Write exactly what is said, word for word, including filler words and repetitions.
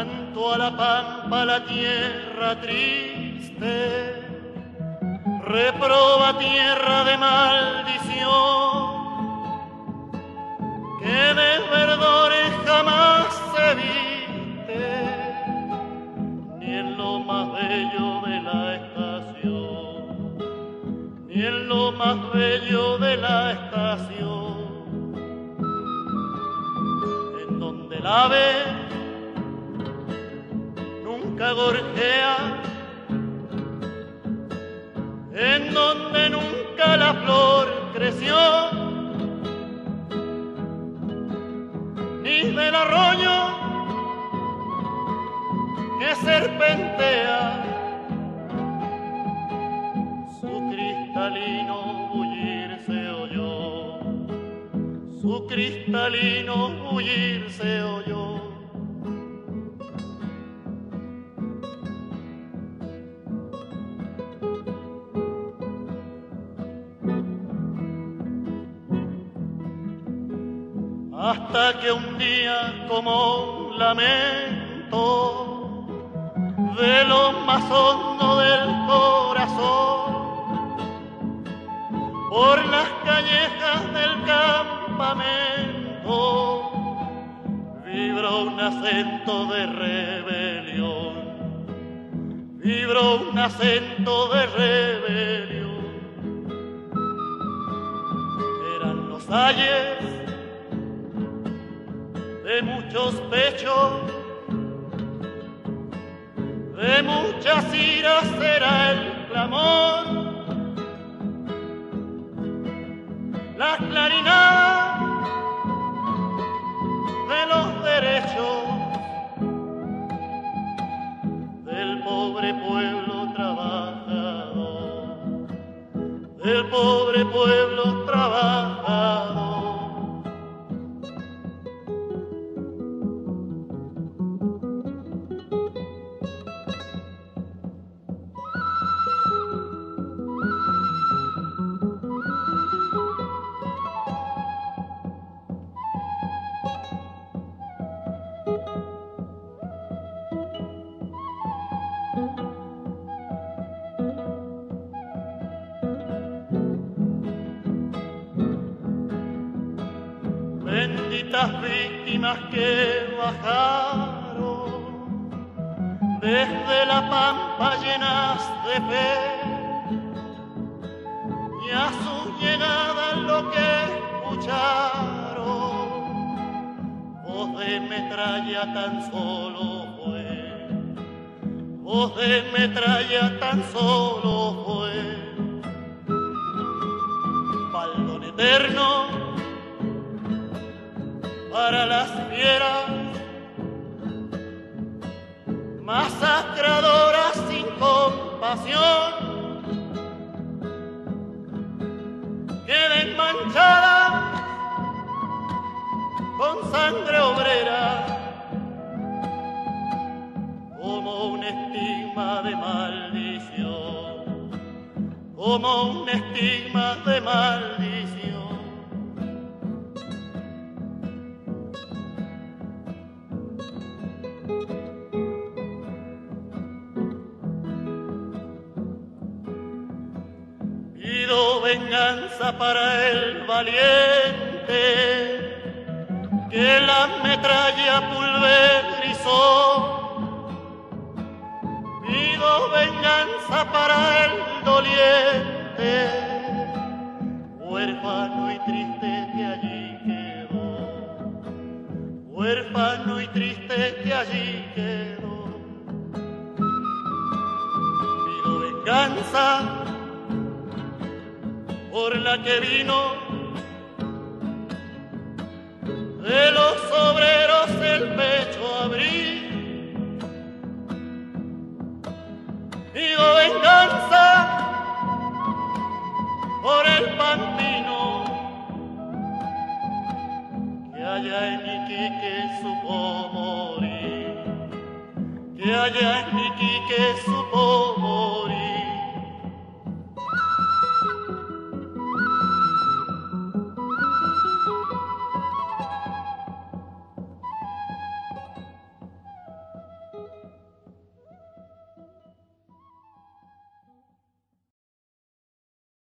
canto a la pampa, la tierra triste, reproba tierra de maldición, que de verdores jamás se viste, ni en lo más bello de la estación, ni en lo más bello de la estación, en donde el ave nunca gorjea, en donde nunca la flor creció, ni del arroyo que serpentea su cristalino bullir se oyó, su cristalino bullir se oyó. Hasta que un día, como un lamento de lo más hondo del corazón, por las callejas del campamento vibró un acento de rebelión, vibró un acento de rebelión. Eran los ayes de muchos pechos, de muchas iras era el clamor, la clarinada de los derechos del pobre pueblo trabajador, del pobre pueblo trabajador. Benditas víctimas que bajaron desde la pampa llenas de fe, y a su llegada lo que escucharon, voz de metralla tan solo fue, voz de metralla tan solo fue, baldón eterno para las fieras, masacradoras sin compasión, queden manchadas con sangre obrera, como un estigma de maldición, como un estigma de maldición. Venganza para el valiente que la metralla pulverizó, pido venganza para el doliente, huérfano y triste que allí quedó, huérfano y triste que allí quedó. Pido venganza por la que vino de los obreros el pecho abrir, pido venganza por el pantino que allá en Iquique supo morir, que allá en Iquique supo